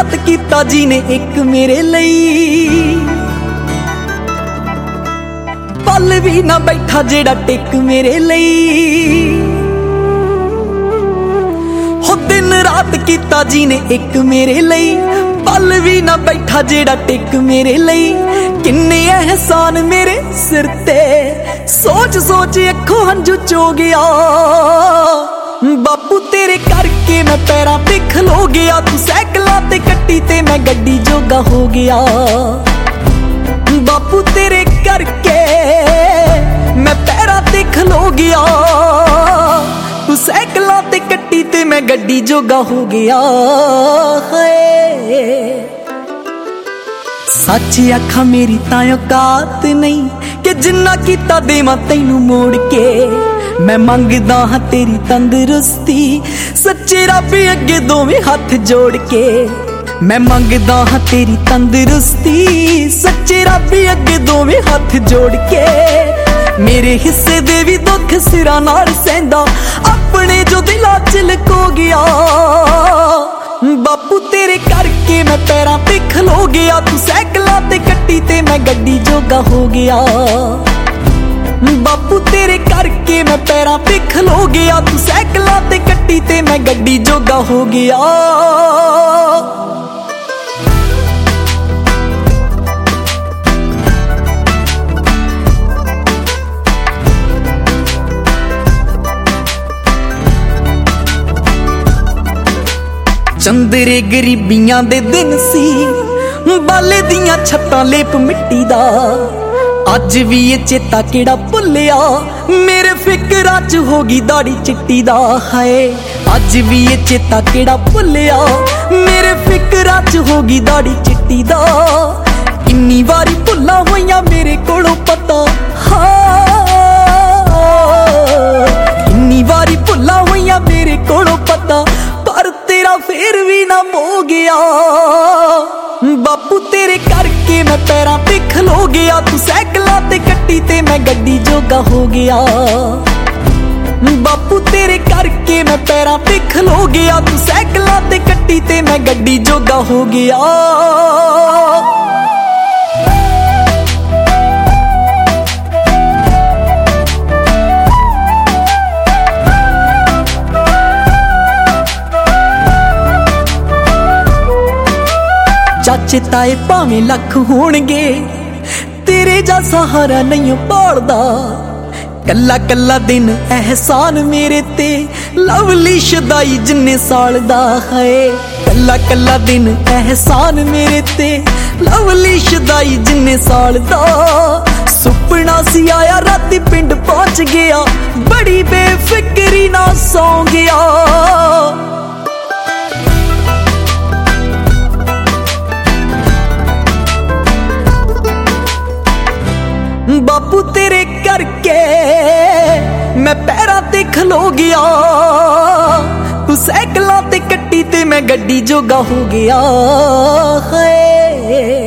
ਰਾਤ ਕੀਤਾ ਜੀ ਨੇ ਇੱਕ ਮੇਰੇ ਲਈ, ਪਲ ਵੀ ਨਾ ਬੈਠਾ ਜਿਹੜਾ ਟਿਕ ਮੇਰੇ ਲਈ। ਹੋ ਦਿਨ ਰਾਤ ਕੀਤਾ ਜੀ ਨੇ ਇੱਕ ਮੇਰੇ ਲਈ, ਪਲ ਵੀ ਨਾ ਬੈਠਾ ਜਿਹੜਾ ਟਿਕ ਮੇਰੇ ਲਈ। ਕਿੰਨੇ ਅਹਿਸਾਨ ਮੇਰੇ ਸਿਰ ਤੇ, ਸੋਚ ਸੋਚ ਅੱਖੋਂ ਹੰਝੂ ਚੋ ਗਿਆ। ਬਾਪੂ ਤੇਰੇ ਕਰਕੇ ਮੈਂ ਪੈਰਾਂ ਤੇ ਖਲੋ ਗਿਆ, ਤੂੰ ਸਾਈਕਲਾਂ ਤੇ ਕੱਟੀ ਤੇ ਮੈਂ ਗੱਡੀ ਜੋਗਾ ਹੋ ਗਿਆ। ਬਾਪੂ ਤੇਰੇ ਕਰਕੇ ਮੈਂ ਪੈਰਾਂ ਤੇ ਖਲੋ ਗਿਆ, ਤੂੰ ਸਾਈਕਲਾਂ ਤੇ ਕੱਟੀ ਤੇ ਮੈਂ ਗੱਡੀ ਜੋਗਾ ਹੋ ਗਿਆ। ਹਾਏ ਸੱਚ ਆਖਾਂ ਮੇਰੀ ਤਾਂ ਔਕਾਤ ਨਹੀਂ ਕਿ ਜਿੰਨਾ ਕੀਤਾ ਦੇਵਾਂ ਤੈਨੂੰ ਮੋੜ ਕੇ। ਮੈਂ ਮੰਗਦਾ ਹਾਂ ਤੇਰੀ ਤੰਦਰੁਸਤੀ, ਸੱਚੇ ਰੱਬ ਅੱਗੇ ਦੋਵੇਂ ਹੱਥ ਜੋੜ ਕੇ। ਮੈਂ ਮੰਗਦਾ ਹਾਂ ਤੇਰੀ ਤੰਦਰੁਸਤੀ, ਸੱਚੇ ਰੱਬ ਅੱਗੇ ਦੋਵੇਂ ਹੱਥ ਜੋੜ ਕੇ। ਮੇਰੇ ਹਿੱਸੇ ਦੇ ਵੀ ਦੁੱਖ ਸਿਰਾਂ ਨਾਲ ਸਹਿੰਦਾ, ਆਪਣੇ ਜੋ ਦਿਲਾਂ 'ਚ ਲੁਕੋ ਗਿਆ। ਬਾਪੂ ਤੇਰੇ ਕਰਕੇ ਮੈਂ ਪੈਰਾਂ ਤੇ ਖਲੋ ਗਿਆ, ਤੂੰ ਸਾਈਕਲਾਂ ਤੇ ਕੱਟੀ ਤੇ ਮੈਂ ਗੱਡੀ ਜੋਗਾ ਹੋ ਗਿਆ। ਬਾਪੂ ਤੇਰੇ ਕਰਕੇ ਮੈਂ ਪੈਰਾਂ ਤੇ ਖਲੋ ਗਿਆ, ਤੂੰ ਸਾਈਕਲਾਂ ਤੇ ਕੱਟੀ ਤੇ ਮੈਂ ਗੱਡੀ ਜੋਗਾ ਹੋ ਗਿਆ। ਚੰਦਰੇ ਗਰੀਬੀਆਂ ਦੇ ਦਿਨ ਸੀ, ਬਾਲੇ ਦੀਆਂ ਛੱਤਾਂ ਲੇਪ ਮਿੱਟੀ ਦਾ। ਅੱਜ ਵੀ ਇਹ ਚੇਤਾ ਕਿਹੜਾ ਭੁੱਲਿਆ, ਮੇਰੇ ਫਿਕਰਾਂ 'ਚ ਹੋ ਗਈ ਦਾੜੀ ਚਿੱਟੀ ਦਾ। ਹਾਏ ਅੱਜ ਵੀ ਇਹ ਚੇਤਾ ਕਿਹੜਾ ਭੁੱਲਿਆ, ਮੇਰੇ ਫਿਕਰਾਂ 'ਚ ਹੋ ਗਈ ਦਾੜੀ ਚਿੱਟੀ ਦਾ। ਕਿੰਨੀ ਵਾਰੀ ਭੁੱਲਾਂ ਹੋਈਆਂ ਮੇਰੇ ਕੋਲੋਂ ਪਤਾ, ਕਿੰਨੀ ਵਾਰੀ ਭੁੱਲਾਂ ਹੋਈਆਂ ਮੇਰੇ ਕੋਲੋਂ ਪਤਾ, ਪਰ ਤੇਰਾ ਫੇਰ ਵੀ ਨਾ ਮੋ ਗਿਆ। ਬਾਪੂ ਤੇਰੇ ਕਰਕੇ ਮੈਂ ਪੈਰਾਂ ਤੇ ਖਲੋ ਗਿਆ, ਤੂੰ ਸਾਈਕਲਾਂ ਤੇ ਕੱਟੀ ਤੇ ਮੈਂ ਗੱਡੀ ਜੋਗਾ ਹੋ ਗਿਆ। ਬਾਪੂ ਤੇਰੇ ਕਰਕੇ ਮੈਂ ਪੈਰਾਂ ਤੇ ਖਲੋ ਗਿਆ, ਤੂੰ ਸਾਈਕਲਾਂ ਤੇ ਕੱਟੀ ਤੇ ਮੈਂ ਗੱਡੀ ਜੋਗਾ ਹੋ ਗਿਆ। ਚਾਚੇ ਤਾਏ ਭਾਵੇਂ ਲੱਖ ਹੋਣਗੇ, ਤੇਰੇ ਜਾ ਸਹਾਰਾ ਨਹੀਂ ਭਾਲਦਾ। ਕੱਲਾ ਕੱਲਾ ਦਿਨ ਅਹਿਸਾਨ ਮੇਰੇ ਤੇ, ਲਵਲੀ ਸ਼ਦਾਈ ਜਿੰਨੇ ਸਾਲ ਦਾ। ਹੈ ਕੱਲਾ ਕੱਲਾ ਦਿਨ ਅਹਿਸਾਨ ਮੇਰੇ ਤੇ, ਲਵਲੀ ਸ਼ਦਾਈ ਜਿੰਨੇ ਸਾਲ ਦਾ। ਸੁਪਨਾ ਸੀ ਆਇਆ ਰਾਤੀ ਪਿੰਡ ਪਹੁੰਚ ਗਿਆ, ਬੜੀ ਬੇਫਿਕਰੀ ਨਾਲ ਸੌਂ ਗਿਆ। ਬਾਪੂ ਤੇਰੇ ਕਰਕੇ ਮੈਂ ਪੈਰਾਂ ਤੇ ਖਲੋ ਗਿਆ, ਤੂੰ ਸਾਈਕਲਾਂ ਤੇ ਕੱਟੀ ਤੇ ਮੈਂ ਗੱਡੀ ਜੋਗਾ ਹੋ ਗਿਆ। ਹਾਏ